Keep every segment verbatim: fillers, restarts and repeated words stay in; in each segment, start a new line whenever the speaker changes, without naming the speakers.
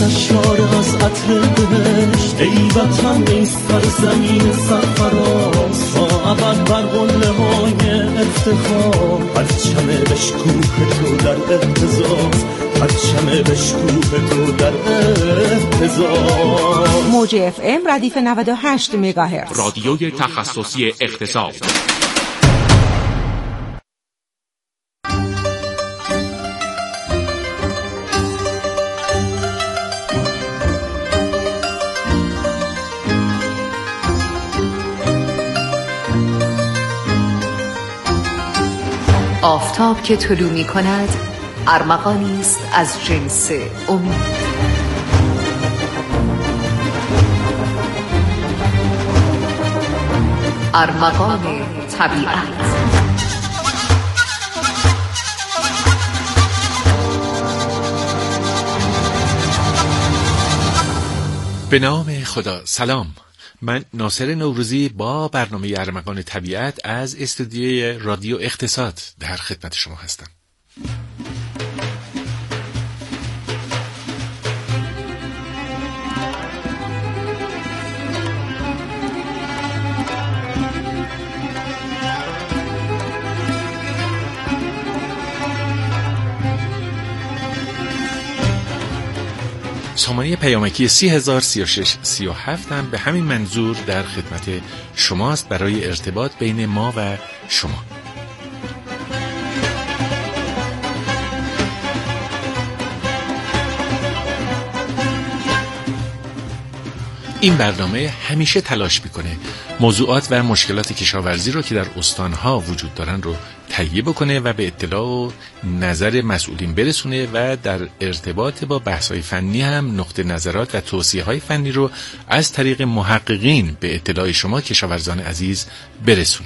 سشار از عطر بهشت، ای وطن ای سرزمین سرفراز، تا ابد بر قله های افتخار، پرچم بشکوه تو در اهتزاز، پرچم بشکوه تو در اهتزاز.
موج اف ام ردیف نود و هشت مگاهرتز،
رادیوی تخصصی اقتصاد.
آفتاب که طلوع می کند ارمغانی است از جنس امید. ارمغان طبیعت.
به نام خدا. سلام، من ناصر نوروزی با برنامه ارمغان طبیعت از استودیوی رادیو اقتصاد در خدمت شما هستم. سامانه پیامکی سی هزار سی و شش سی و هفت هم به همین منظور در خدمت شماست برای ارتباط بین ما و شما. این برنامه همیشه تلاش میکنه موضوعات و مشکلات کشاورزی رو که در استانها وجود دارن رو تهیه بکنه و به اطلاع و نظر مسئولین برسونه و در ارتباط با بحث‌های فنی هم نقطه نظرات و توصیه‌های فنی رو از طریق محققین به اطلاع شما کشاورزان عزیز برسونه.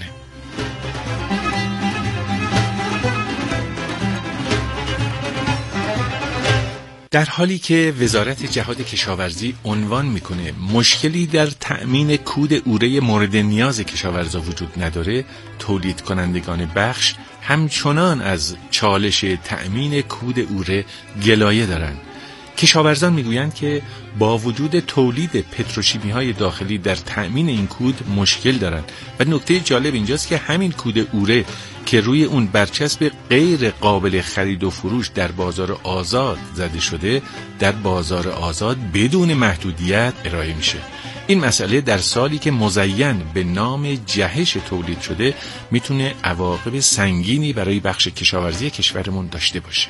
در حالی که وزارت جهاد کشاورزی عنوان میکنه مشکلی در تأمین کود اوره مورد نیاز کشاورزا وجود نداره، تولید کنندگان بخش همچنان از چالش تأمین کود اوره گلایه دارند. کشاورزان میگویند که با وجود تولید پتروشیمی های داخلی در تأمین این کود مشکل دارند و نکته جالب اینجاست که همین کود اوره که روی اون برچسب غیر قابل خرید و فروش در بازار آزاد زده شده، در بازار آزاد بدون محدودیت ارائه میشه. این مسئله در سالی که مزین به نام جهش تولید شده میتونه عواقب سنگینی برای بخش کشاورزی کشورمون داشته باشه.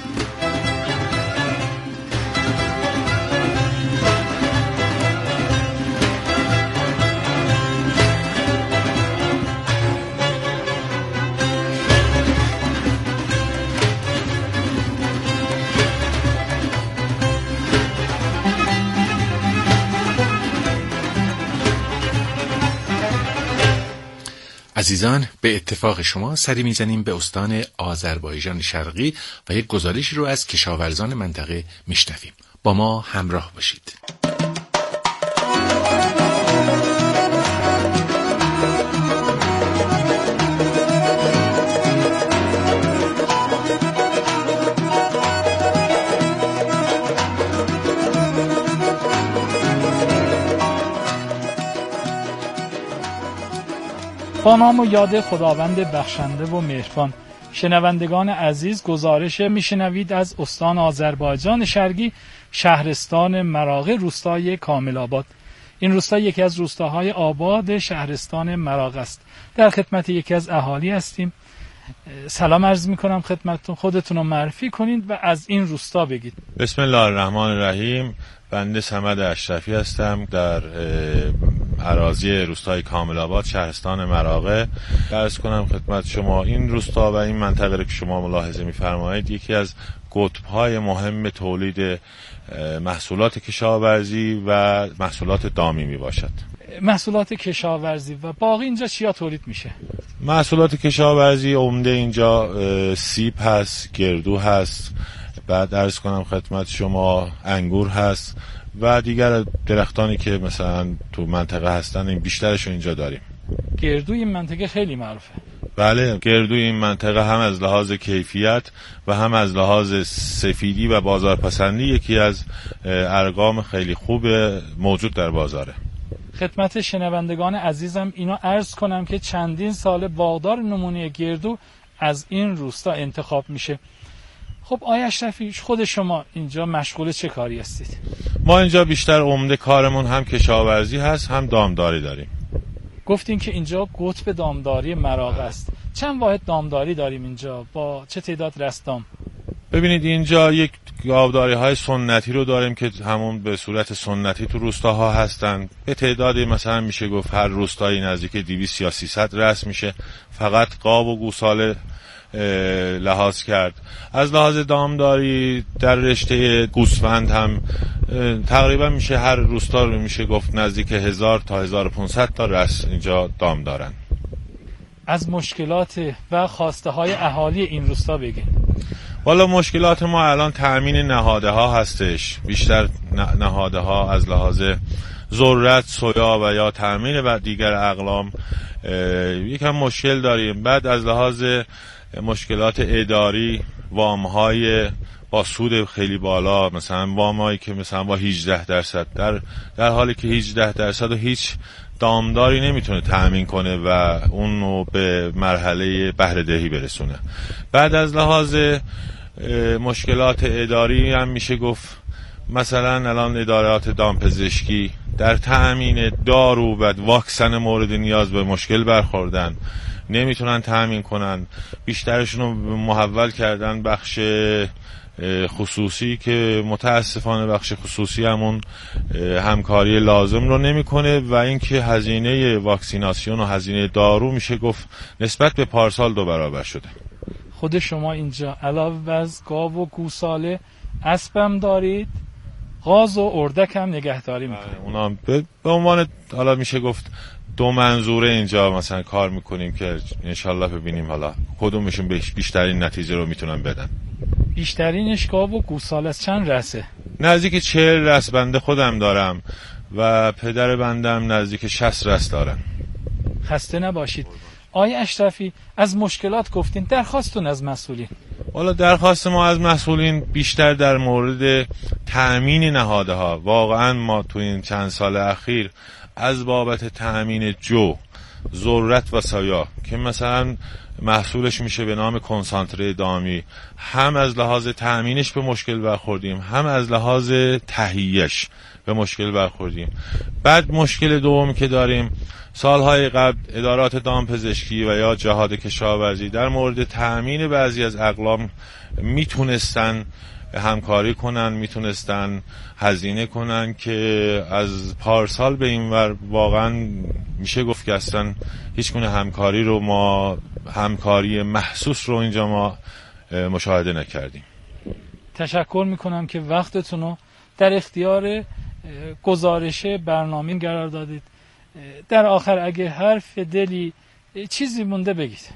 عزیزان، به اتفاق شما سری میزنیم به استان آذربایجان شرقی و یک گزارشی رو از کشاورزان منطقه میشنویم. با ما همراه باشید.
با نام و یاد خداوند بخشنده و مهربان. شنوندگان عزیز، گزارش میشنوید از استان آذربایجان شرقی، شهرستان مراغه، روستای کامل آباد. این روستا یکی از روستاهای آباد شهرستان مراغه است. در خدمت یکی از اهالی هستیم. سلام عرض میکنم خدمتتون، خودتون رو معرفی کنید و از این روستا بگید.
بسم الله الرحمن الرحیم. بنده صمد اشرفی هستم، در اراضی روستای کامل آباد شهرستان مراغه. عرض کنم خدمت شما این روستا و این منطقه که شما ملاحظه می‌فرمایید یکی از قطب‌های مهم تولید محصولات کشاورزی و محصولات دامی میباشد.
محصولات کشاورزی و باقی اینجا چیا تولید میشه؟
محصولات کشاورزی عمده اینجا سیب هست، گردو هست، بعد عرض کنم خدمت شما انگور هست و دیگر درختانی که مثلا تو منطقه هستن، این بیشترش رو اینجا داریم.
گردو این منطقه خیلی معروفه.
بله، گردوی این منطقه هم از لحاظ کیفیت و هم از لحاظ سفیدی و بازارپسندی یکی از ارقام خیلی خوب موجود در بازاره.
خدمت شنوندگان عزیزم اینو عرض کنم که چندین سال باغدار نمونه گردو از این روستا انتخاب میشه. خب آقای اشرفی، خود شما اینجا مشغول چه کاری هستید؟
ما اینجا بیشتر عمده کارمون هم کشاورزی هست، هم دامداری داریم.
گفتین که اینجا قطب دامداری مراغه است. چند واحد دامداری داریم اینجا؟ با چه تعداد رستام؟
ببینید اینجا یک گاوداری های سنتی رو داریم که همون به صورت سنتی تو روستاها هستن. به تعدادی مثلا میشه گفت هر روستایی نزدیک دویست یا سیصد رست میشه. فقط قاب و گوساله لحاظ کرد. از لحاظ دامداری در رشته گوسفند هم تقریبا میشه هر روستا رو میشه گفت نزدیک هزار تا هزار و پانصد تا رست اینجا دام دارن.
از مشکلات و خواسته های اهالی این روستا بگین.
والا مشکلات ما الان تأمین نهاده ها هستش. بیشتر نهاده ها از لحاظ ذرت، سویا و یا تأمین و دیگر اقلام یکم مشکل داریم. بعد از لحاظ مشکلات اداری، وام‌های با سود خیلی بالا، مثلا وام‌هایی که مثلا با هجده درصد، در در حالی که هجده درصد و هیچ دامداری نمیتونه تأمین کنه و اون رو به مرحله بهره دهی برسونه. بعد از لحاظ مشکلات اداری هم میشه گفت مثلا الان ادارات دامپزشکی در تأمین دارو و واکسن مورد نیاز به مشکل برخوردن، نمیتونن تأمین کنن. بیشترشون رو محول کردن بخش خصوصی که متاسفانه بخش خصوصی همون همکاری لازم رو نمیکنه و اینکه هزینه واکسیناسیون و هزینه دارو میشه گفت نسبت به پارسال دو برابر شده.
خود شما اینجا علاوه از گاو و گوساله اسبم دارید، غاز و اردک هم نگهداری میکنید.
اونا به عنوان حالا میشه گفت دو منظوره اینجا مثلا کار میکنیم که انشالله ببینیم حالا کدومشون بیشترین نتیجه رو میتونن بدن.
بیشترینش گاو و گوساله از چند رسه؟
نزدیک چهل رس بنده خودم دارم و پدر بندم نزدیک شصت رس دارن.
خسته نباشید. آقای اشرفی، از مشکلات گفتین، درخواستون از مسئولین؟
والا درخواست ما از مسئولین بیشتر در مورد تأمین نهاده ها. واقعا ما تو این چند سال اخیر از بابت تأمین جو، ذرت و سایا که مثلا محصولش میشه به نام کنسانتره دامی، هم از لحاظ تأمینش به مشکل برخوردیم، هم از لحاظ تهیهش به مشکل برخوردیم. بعد مشکل دومی که داریم، سالهای قبل ادارات دامپزشکی و یا جهاد کشاورزی در مورد تأمین بعضی از اقلام میتونستن همکاری کنن، میتونستن هزینه کنن که از پارسال به این ور واقعا میشه گفت که اصلا هیچ گونه همکاری رو ما همکاری محسوس رو اینجا ما مشاهده نکردیم.
تشکر میکنم که وقتتون رو در اختیار گزارش برنامه قرار دادید. در آخر اگه حرف دلی چیزی مونده بگید.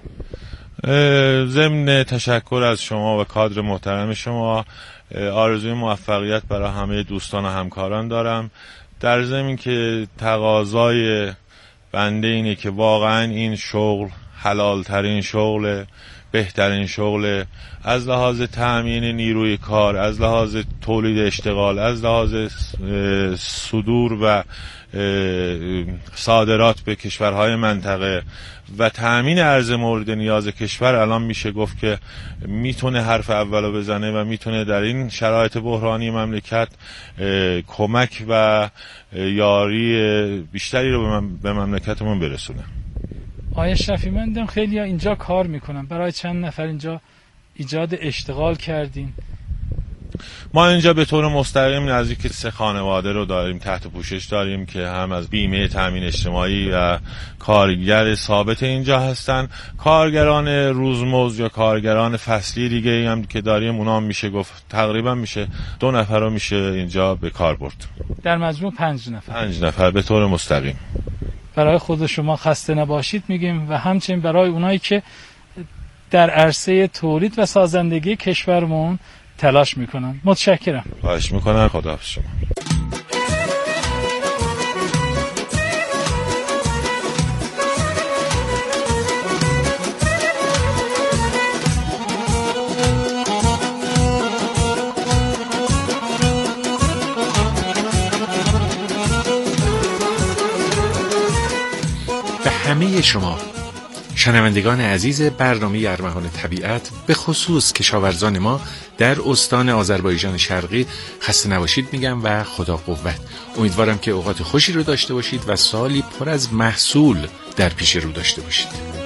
ضمن تشکر از شما و کادر محترم شما، آرزوی موفقیت برای همه دوستان و همکاران دارم. در ضمن که تقاضای بنده اینه که واقعا این شغل حلال ترین شغل، بهترین شغل، از لحاظ تأمین نیروی کار، از لحاظ تولید اشتغال، از لحاظ صدور و صادرات به کشورهای منطقه و تأمین ارز مورد نیاز کشور. الان میشه گفت که میتونه حرف اولو بزنه و میتونه در این شرایط بحرانی مملکت کمک و یاری بیشتری رو به مملکتمون برسونه.
آقای اشرفی، من دیدم خیلی ها اینجا کار میکنن، برای چند نفر اینجا ایجاد اشتغال کردین.
ما اینجا به طور مستقیم نزدیک سه خانواده رو داریم تحت پوشش داریم که هم از بیمه تامین اجتماعی و کارگر ثابت اینجا هستن. کارگران روزمزد یا کارگران فصلی دیگه هم که داریم، اونا هم میشه گفت تقریبا میشه دو نفر رو میشه اینجا به کار برد.
در مجموع پنج نفر.
پنج نفر به طور مستقیم.
برای خود شما خسته نباشید میگیم و همچنین برای اونایی که در عرصه تولید و سازندگی کشورمون تلاش میکنن. متشکرم.
خواهش میکنم. خداحافظ شما.
همه شما شنوندگان عزیز برنامه ارمغان طبیعت، به خصوص کشاورزان ما در استان آذربایجان شرقی خسته نباشید میگم و خدا قوت. امیدوارم که اوقات خوشی رو داشته باشید و سالی پر از محصول در پیش رو داشته باشید.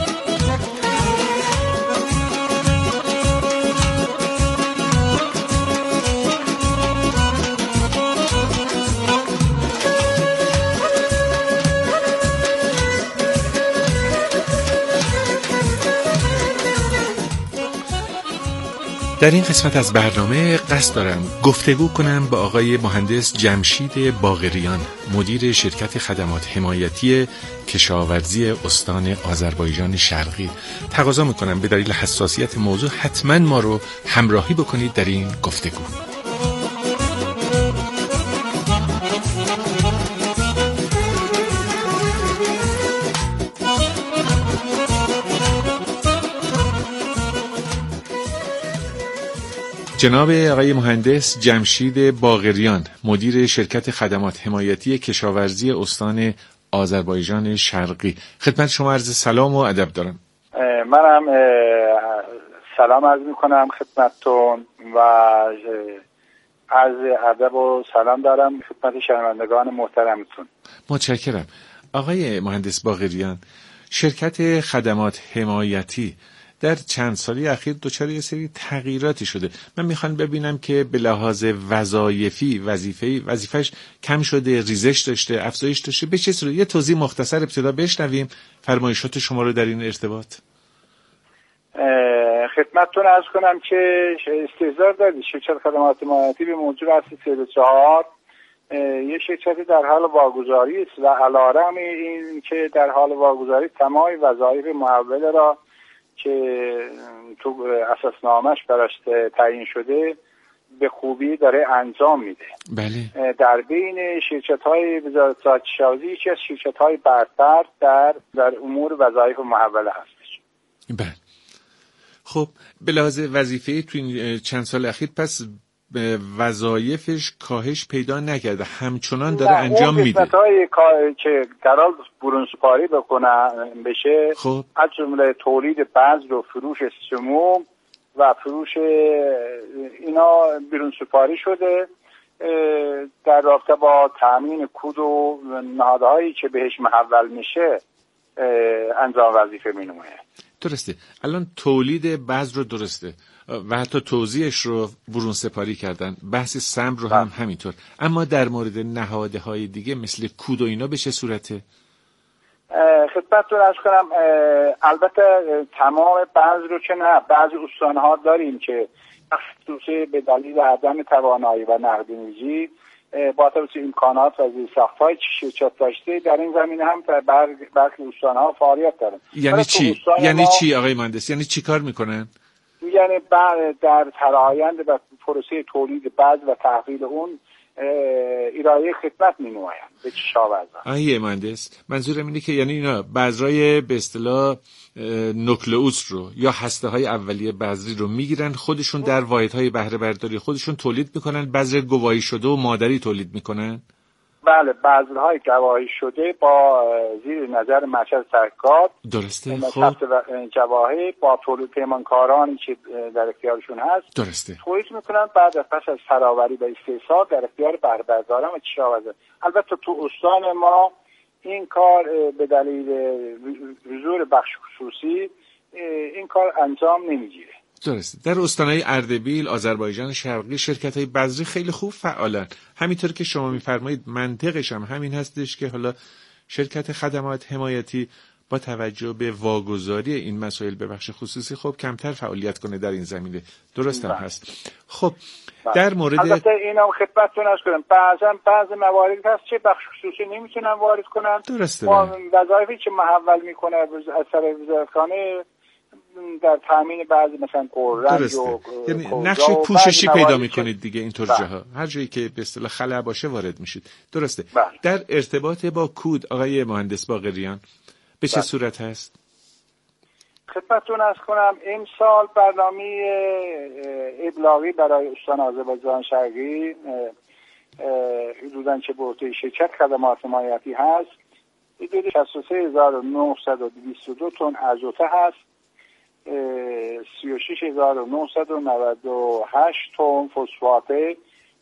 در این قسمت از برنامه قصد دارم گفتگو کنم با آقای مهندس جمشید باقریان، مدیر شرکت خدمات حمایتی کشاورزی استان آذربایجان شرقی. تقاضا میکنم به دلیل حساسیت موضوع حتما ما رو همراهی بکنید در این گفتگو. جناب آقای مهندس جمشید باقریان، مدیر شرکت خدمات حمایتی کشاورزی استان آذربایجان شرقی، خدمت شما عرض سلام و ادب دارم.
منم سلام عرض میکنم خدمتتون و عرض ادب و سلام دارم خدمت شنوندگان محترمتون.
متشکرم. آقای مهندس باقریان، شرکت خدمات حمایتی در چند سالی اخیر دچار یه سری تغییراتی شده. من میخوام ببینم که به لحاظ وظایفی وظیفه‌ای وظیفش کم شده، ریزش داشته، افزایش داشته، به چه صورت؟ یه توضیح مختصر ابتدا بشنویم فرمایشات شما رو در این ارتباط.
خدمتتون عرض کنم که استحضار دارید شرکت خدمات حمایتی به موجب اصل سه و چهار یه شرکتی در حال واگذاری است و علیرغم این که در حال واگذاری تمام وظایف محول را که تو اساسنامه‌اش براش تعیین شده به خوبی داره انجام میده.
بله.
در بین شرکت‌های وزارت زراعت کشاورزی یکی از شرکت‌های برتر در در امور وظایف محوله هستش.
بله. خب به لحاظ وظیفه‌ای تو این چند سال اخیر پس وظایفش کاهش پیدا نکرده، همچنان داره انجام میده.
قسمت‌های که قرار برون سپاری بکنه بشه،
خب
از جمله تولید بذر و فروش سموم و فروش اینا برون سپاری شده در رابطه با تامین کود و نهادهایی که بهش محول میشه انجام وظیفه مینمونه.
درسته. الان تولید بذر رو درسته و حتی توزیعش رو برون سپاری کردن، بحث سمر رو هم همینطور، اما در مورد نهاده های دیگه مثل کود و اینا به چه صورته؟
خدمتتون عرض کنم البته تمام بذر رو که نه، بعضی استانها داریم که خصوصی به دلیل عدم توانایی و نقدینگی با توجه امکانات و زیرساخت‌های شرکت داشته در این زمینه هم برخی استانها فعالیت دارن.
یعنی چی؟ یعنی چی آقای مهندس؟ یعنی چی کار میکنن؟
یعنی در فرآیند و پروسه تولید بذر و تحویل اون ارائه خدمت می‌نمایند به کشاورزان.
آقای مهندس، منظورم اینه که یعنی اینا بذرای به اصطلاح نوکلئوس رو یا هسته‌های اولیه بذری رو میگیرن، خودشون در واحدهای بهره برداری خودشون تولید میکنن، بذر گواهی شده و مادری تولید میکنن.
بله، بذرهای گواهی شده با زیر نظر مرکز تحقیقات
درسته.
خب گواهی با تولید پیمانکارانی که در اختیارشون هست
درسته
تولید میکنن، بعد از پس از فراوری و استحصال در اختیار بهره برداران و کشاورزان. البته تو استان ما این کار به دلیل حضور بخش خصوصی این کار انجام نمیگیره.
درسته. در استانهای اردبیل، آذربایجان شرقی شرکت‌های بذری خیلی خوب فعالن. همینطور که شما می‌فرمایید منطقش هم همین هستش که حالا شرکت خدمات حمایتی با توجه به واگذاری این مسائل به بخش خصوصی خب کمتر فعالیت کنه در این زمینه. درست هم هست. خب در مورد
البته اینم خدمتتون عرض کنم بعضا بعضی موارد هست که بخش خصوصی نمیتونن وارد کنن.
درسته.
وظایفی که محول میکنه از طریق وزارتخانه در تامین بعضی مثلا قررنج و
یعنی نقش پوششی پیدا میکنید دیگه اینطور جاها، هر جایی که به اصطلاح خلأ باشه وارد میشید. درسته.
بله.
در ارتباط با کود آقای مهندس باقریان به چه صورت هست؟
خدمتتون عرض کنم این سال برنامه ابلاغی برای استان آذربایجان شرقی حدوداً چه به عهده شرکت خدمات حمایتی هست حدود شصت و سه هزار و نهصد و بیست و دو تن ازوته هست، سی و شش هزار و نهصد و نود و هشت تن فسفاته،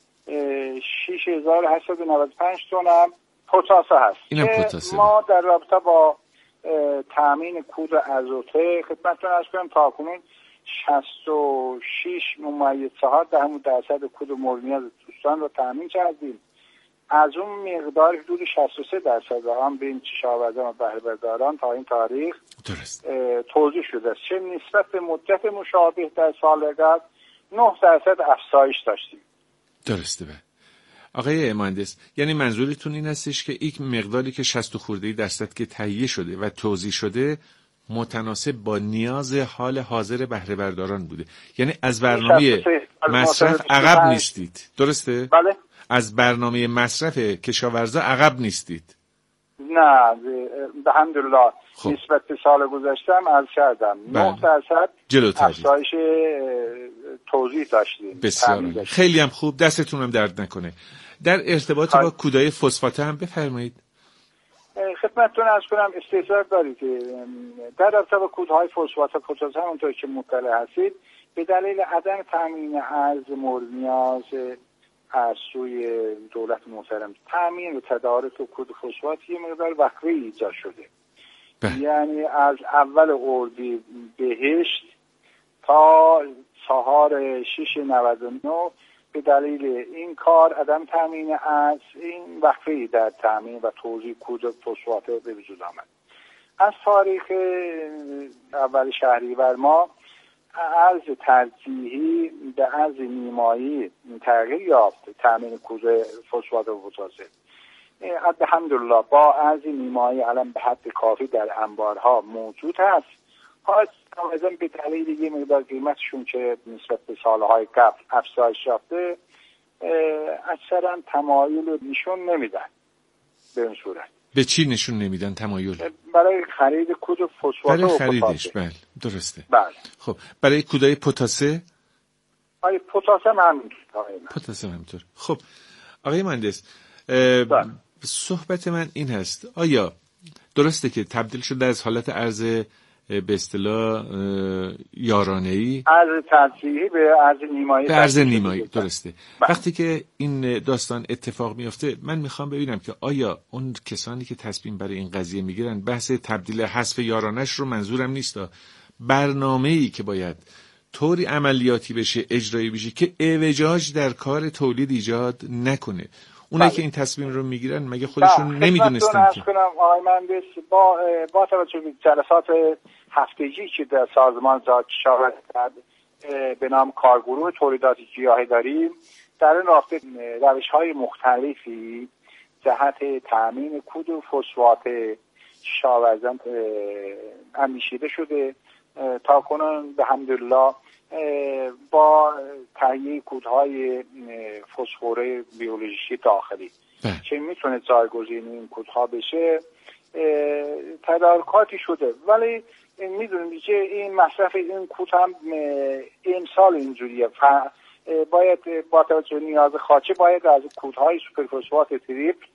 شش هزار و هشتصد و نود و پنج تن هم پتاسه هست که ما در رابطه با تامین کود ازوته خدمتتون عرض کنم تاکنون شصت و شش ممیز چهار دهم درصد کود مورد نیاز دوستان رو تامین کردیم. از اون مقدار حدود شصت و سه درصد هم بین کشاورزان و بهره برداران تا این تاریخ
درست
توزیع شده است، چه نسبت به مدت مشابه در سال قبل نه درصد افزایش داشتیم.
درسته. به آقای مهندس، یعنی منظورتون این هستش که یک مقداری که شصت خورده درصد که تهیه شده و توزیع شده متناسب با نیاز حال حاضر بهره برداران بوده، یعنی از برنامه مصرف عقب نیستید، درسته؟
بله.
از برنامه مصرف کشاورزا عقب نیستید؟
نه، الحمدلله. خب. نسبت به سال گذشتم از کردم نه درصد افزایش توزیع داشتیم.
بسیار خیلی هم خوب، دستتون هم درد نکنه. در ارتباط خب. با کودای فسفاته هم بفرمایید.
خدمتتون عرض کنم استحضار دارید در رابطه با کودهای فسفات و پتاسیم همونطور که مطلع هستید به دلیل عدم تامین ارز مورد نیاز از سوی دولت محترم تامین و تدارک کود فسفات یه مقدار وقفه ایجاد شده. به. یعنی از اول اردی بهشت تا چهار شش نود و نه به دلیل این کار عدم تامین از این وقفه‌ای در تامین و توزیع کود فسفات به وجود آمد. از تاریخ اول شهریور ما ارز ترجیحی به ارز نیمایی تغییر یافت تامین کود فسفات و پتاسیم. الحمدلله با ارز نیمایی الان به حد کافی در انبارها موجود هست. حالا به دلیل یه مقدار قیمتشون که نسبت به سالهای قبل افزایش یافته اکثرا تمایل نشون نمیدن. به این صورت
به چی نشون نمیدن تمایل؟
برای خرید کود فسفات
برای خریدش. بله درسته.
بله.
خب برای کودای پتاسه؟
آیا پتاسیم همینطور.
پتاسیم همینطور. خب آقای مهندس صحبت من این هست، آیا درسته که تبدیل شده از حالت ارز به اصطلاح یارانه‌ای
ارز ترجیحی به ارز نیمایی
به ارز نیمایی درسته. بله. وقتی که این داستان اتفاق میفته من میخوام ببینم که آیا اون کسانی که تصمیم برای این قضیه میگیرن بحث تبدیل حذف یارانش رو منظورم نیست، برنامه‌ای که باید طوری عملیاتی بشه اجرایی بشه که اعوجاج در کار تولید ایجاد نکنه. اونایی که این تصمیم رو میگیرن مگه خودشون نمیدونستن که
آقای مهندس با با توجه به جلسات هفتگی که در سازمان زاد کشاورزی به نام کارگروه تولیدات گیاهی داریم در این رابطه روش‌های مختلفی جهت تامین کود و فسفات کشاورزان اندیشیده شده. تا کنون به الحمدلله با تهیه کودهای فسفوره بیولوژیکی داخلی که میتونه جایگزین این کودها بشه تدارکاتی شده، ولی میدونیم که این مصرف این کود هم امسال اینجوریه. باید با توجه نیاز خاچه باید از کودهای سوپر فسفات تریپل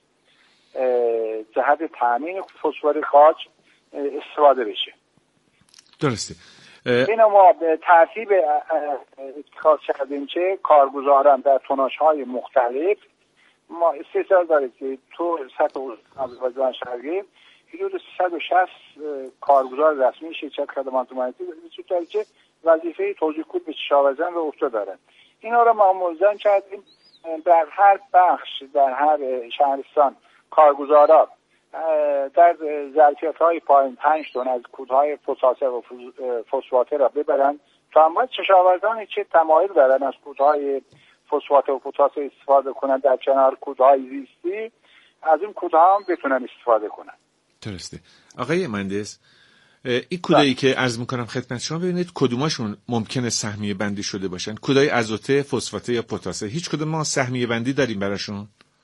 جهت تامین فسفر خاچ استفاده بشه.
درسته.
اینو ما به ترتیب اتخاذ کردیم که کارگزاران در توناژهای مختلف ما استحضار دارید که تو سطح آذربایجان شرقی حدود صد و شصت کارگزار رسمی شرکت خدمات مالیاتی وجود داره که وظیفه توزیع کود به کشاورزان رو عهده دارن. اینا رو ما ملزم کردیم در هر بخش در هر شهرستان کارگزاران در ظرفیت‌های پایین پنج تن از کودهای پتاسه و فسفاته را ببرن تا اما کشاورزانی که تمایل دارن از کودهای فسفاته و پتاسه استفاده کنن در کنار کودهای زیستی از این کودها هم بتونن استفاده کنن.
درسته. آقای مهندس این کودایی که عرض میکنم خدمت شما ببینید کدوماشون ممکنه سهمیه بندی شده باشن؟ کودای ازوته، فسفاته یا پتاسه؟ هیچ کدوم ما سهمیه بندی داریم براشون؟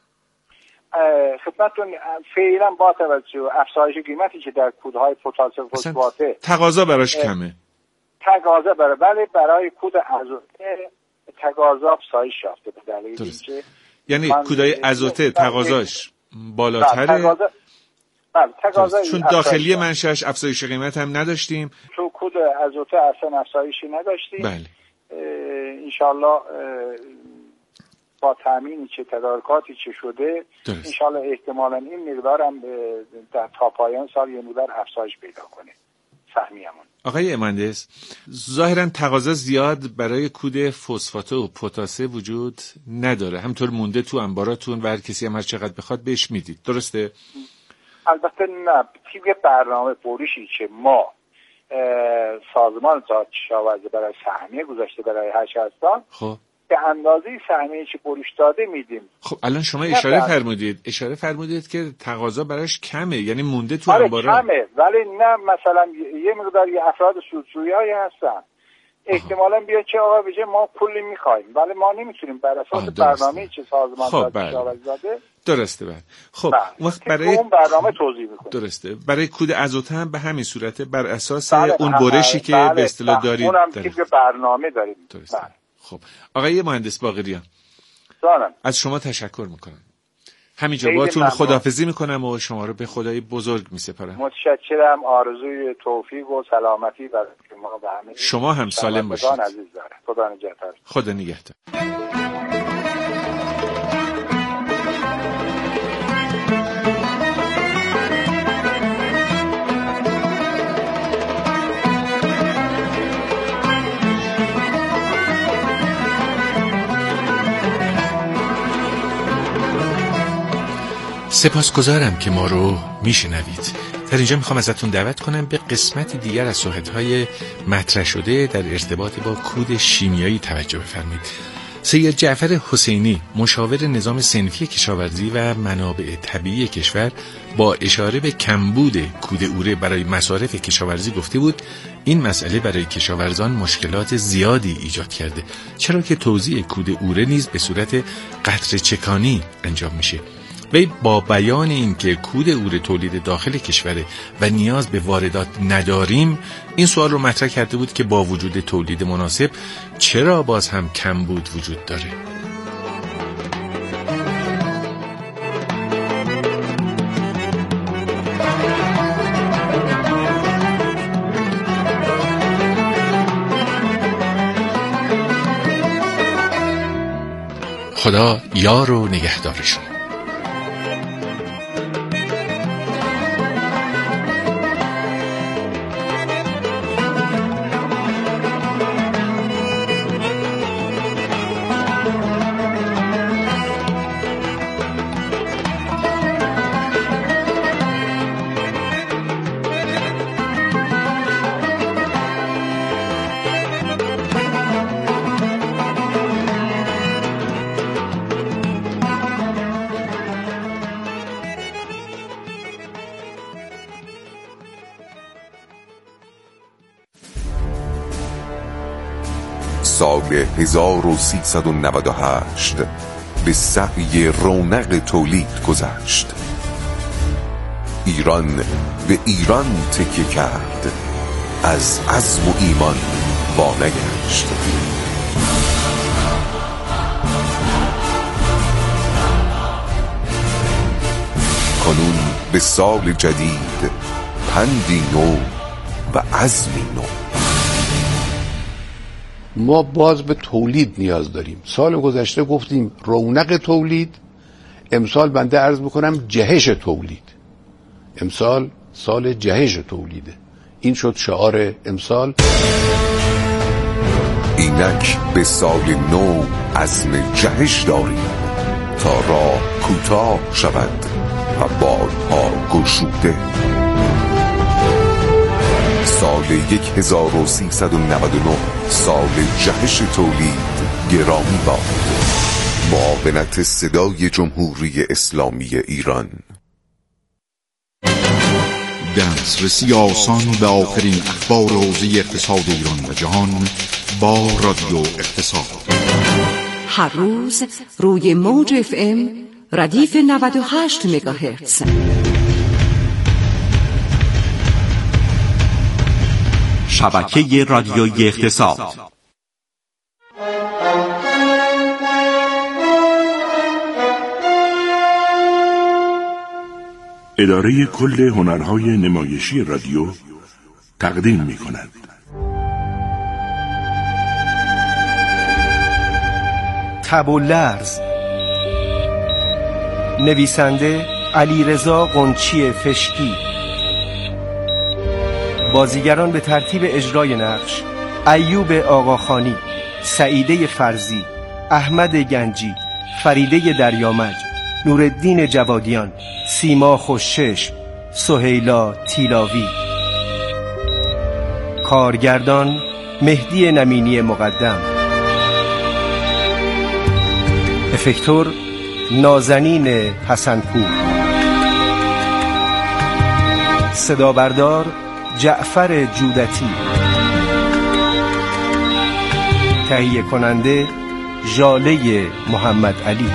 خدمتتون فعلا با توجه افزایش قیمتی که در کودهای پتاسه و فسفاته
تقاضا براش کمه.
تقاضا برای ولی برای کود ازوته تقاضا افزایش یافته به دلیل اینکه
یعنی کودای ازوته تقاضاش بالاتره.
تقاضا بله تقاضای
چون داخلی منشأش افزایش قیمت هم نداشتیم،
تو کود ازوته اصلا افزایشی نداشتیم.
بله
انشالله با تامینی که تدارکاتی که شده انشالله احتمالاً این مقدار هم در تا پایان سال یه مقدار افزایش پیدا کنه سهمیمون.
آقای مهندس، ظاهرا تقاضا زیاد برای کود فسفات و پتاسه وجود نداره، همطور مونده تو انباراتون و هر کسی هم هر چقدر بخواد بهش میدید، درسته؟
البته نه، طبق برنامه فروشی که ما سازمان زراعت کشاورزی برای سهمیه گذاشته برای هر شهرستان،
خب
به اندازه سهمیه که فروش داده میدیم.
خب الان شما اشاره فرمودید اشاره فرمودید که تقاضا براش کمه، یعنی مونده تو
آره
انبارا.
کمه، ولی نه مثلا یه مقدار یه افراد سودجویی هستن احتمالاً بیا که آقا بشه ما پولی میخوایم، ولی ما نمیتونیم بر اساس برنامه‌ای که سازمان
خب
زراعت کشاورزی داده.
درسته بله. خب
وقت
برای
اون برنامه توضیح میکنه.
درسته. برای کود ازوته هم به همین صورته بر اساس
بله.
اون برشی که
بله.
به اصطلاح دارید.
اونم طبق برنامه داریم.
درسته. بله. خب آقای مهندس باقریان،
سلام.
از شما تشکر میکنم. همینجا باهاتون خداحافظی میکنم و شما رو به خدای بزرگ میسپارم.
متشکرم. آرزوی توفیق و سلامتی برای شما و همه.
شما هم سالم باشید.
خدا عزیز داره. خدا نگهدار.
خدا نگهدار. سپاسگزارم که ما رو میشنوید. در اینجا میخوام ازتون دعوت کنم به قسمت دیگر از صحبت‌های مطرح شده در ارتباط با کود شیمیایی توجه بفرمایید. سید جعفر حسینی، مشاور نظام صنفی کشاورزی و منابع طبیعی کشور، با اشاره به کمبود کود اوره برای مصارف کشاورزی گفته بود این مسئله برای کشاورزان مشکلات زیادی ایجاد کرده، چرا که توزیع کود اوره نیز به صورت قطره چکانی انجام میشه. وی با بیان این که کود اوره تولید داخل کشوره و نیاز به واردات نداریم، این سوال رو مطرح کرده بود که با وجود تولید مناسب چرا باز هم کمبود وجود داره. خدا یار و نگهدارشون.
سال هزار و سیصد و نود و هشت به سعی رونق تولید گذشت. ایران به ایران تکیه کرد، از عزم و ایمان وانگشت. کنون به سال جدید پندی نو و عزمی نو.
ما باز به تولید نیاز داریم. سال گذشته گفتیم رونق تولید، امسال بنده عرض بکنم جهش تولید. امسال سال جهش تولیده. این شد شعار امسال.
اینک به سال نو عزم جهش داریم تا راه کوتاه شود و بارها گشوده. سال یک هزار و سیصد و نود و نه سال جهش تولید گرامی باد. معاونت صدای جمهوری اسلامی ایران.
دسترسی آسان به آخرین اخبار حوزه اقتصاد ایران و جهان با رادیو اقتصاد.
هر روز روی موج اف ام ردیف نود و هشت مگاهرتز.
شبکه رادیویی اقتصاد.
اداره کل هنرهای نمایشی رادیو تقدیم می کند.
تب و لرز، نویسنده علیرضا قنچی فشکی، بازیگران به ترتیب اجرای نقش: ایوب آقاخانی، سعیده فرزی، احمد گنجی، فریده دریامج، نورالدین جوادیان، سیما خوشچشم، سهیلا تیلاوی. کارگردان مهدی نمینی مقدم. افکتور نازنین حسنپور. صدا بردار جعفر جودتی. تهیه کننده ژاله محمد علی.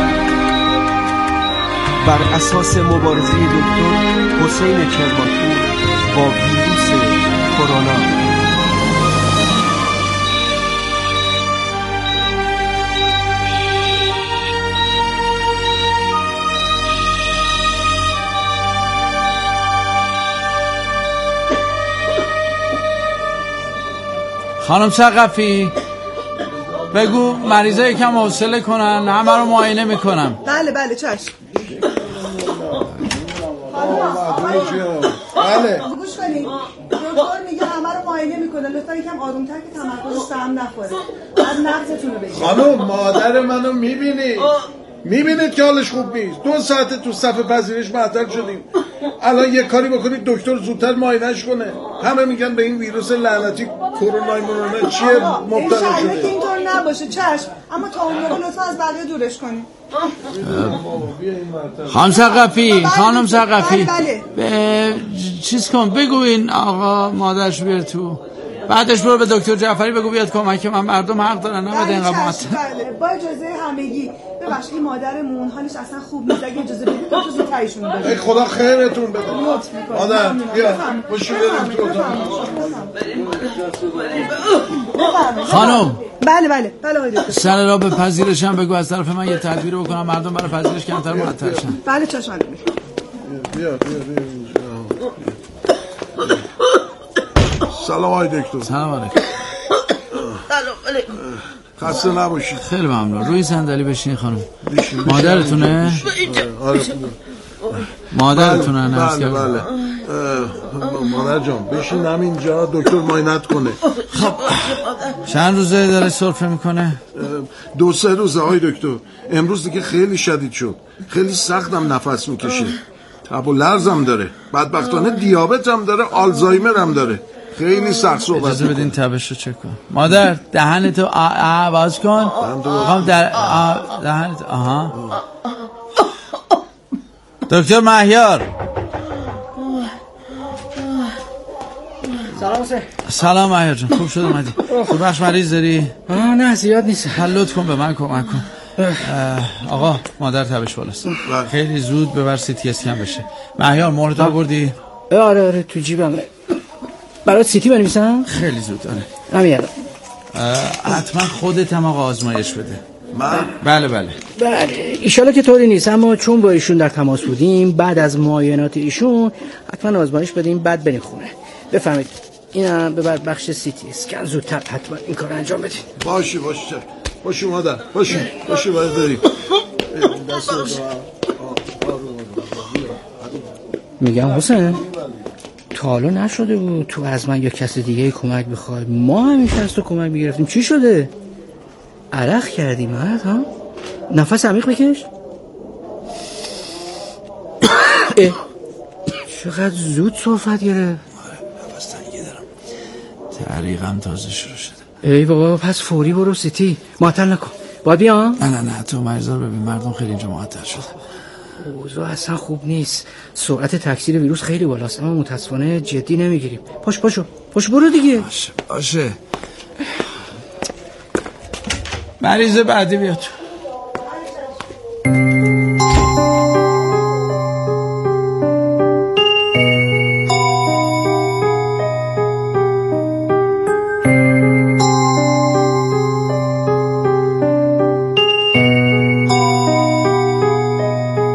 بر اساس مبارزه دکتر حسین کرمانپور با ویروس کرونا.
خانم ثقفی بگو مریضا یکم حوصله کنن، همه رو معاینه میکنم.
بله بله چشم.
بله
گوش کنید، دکتر میگه همه رو معاینه میکنه، لطفا یکم آرومتر که تمرکزش سهم نخوره. از نبضتون رو بگید.
خانم مادر منو میبینید میبینید که حالش خوب نیست. دو ساعته تو صف پذیرش معطل شدیم. الان یه کاری بکنید دکتر زودتر معاینه‌اش کنه. همه میگن به این ویروس لعنتی کرونا ایمونه چیه مبتلا شده.
انشالله که اینطور نباشه چشم، اما تا اون موقع لطفا از بقیه دورش کنید.
خانم ثقفی، خانم ثقفی
بله بله.
چیز کن، بگو این آقا مادرش بیار تو، بعدش برو به دکتر جعفری بگو بیاد کمک من، مردم حق دارن نباید اینقدر معطل.
بله با اجازه همگی. ببخشید این مادرمون حالش اصلا خوب نیست، اگه اجازه بدید تو زودتر ایشون رو ببرید.
خدا خیرتون بده. مادر بیا باشو بریم تو اتاق.
خانم
بله بله بله آقای دکتر.
سر را به پذیرش هم بگو از طرف من یه تدبیر بکنم مردم برای پذیرش کمتر معطل شن.
بله چشم.
بیا بیا بیا. سلام آقای دکتر.
سلام علیکم.
سلام علیکم.
خسته نباشید.
خیلی ممنون. روی صندلی بشین خانم. مادرتونه؟
آره.
مادرتونه نه؟
بله بله. مادر جان بشین همینجا دکتر معاینت کنه.
خب چند روزه داره سرفه میکنه؟
دو سه روزه آقای دکتر. امروز دیگه خیلی شدید شد، خیلی سختم نفس میکشه، تب و لرزم داره، بدبختانه دیابت هم داره، آلزایمر هم داره. خیلی سخت صحبت.
اجازه بدین تبش رو چک کن. مادر دهنتو آ باز کن. میخوام در دهنت. آها دکتر مهیار.
سلام حسین.
سلام مهیار جان، خوب شد اومدی. تو بخش مریض داری؟
آه نه زیاد نیست.
حل لطف کن به من کمک کن. آقا مادر تبش بالاست، خیلی زود ببر سی تی اسکن بشه. مهیار مهرت آوردی؟
آره آره تو جیبم. برای سیتی بنویسم؟
خیلی زود. آره
همین
حتما خودت هم آقا آزمایش بده.
من؟
بله بله
بله ایشالا که طوری نیست، اما چون با ایشون در تماس بودیم بعد از معاینات ایشون حتما آزمایش بدیم بعد بریم خونه. بفهمید اینم ببر بخش سیتی اسکن زودتر حتما این کار انجام بدید.
باشه باشه باشه مادر باشه باشه باید بریم.
میگم حسین تا حالا نشده بود تو از من یا کسی دیگه کمک بخوای؟ ما همیشه از تو کمک میگرفتیم. چی شده؟ عرق کردی مرد ها؟ نفس عمیق بکش. اه. چقدر زود صحبت گرفت.
نفس تنگی دارم، تعریقم تازه شروع شده.
ای بابا پس فوری برو سیتی، معطل نکن. باید بیام؟
نه نه نه تو مریضا رو ببین، مردم خیلی اینجا معطل شده.
اوضاع اصلا خوب نیست، سرعت تکثیر ویروس خیلی بالاست، اما متاسفانه جدی نمیگیریم. پاش پاشو پاش برو دیگه.
باشه باشه. مریض بعدی بیاد.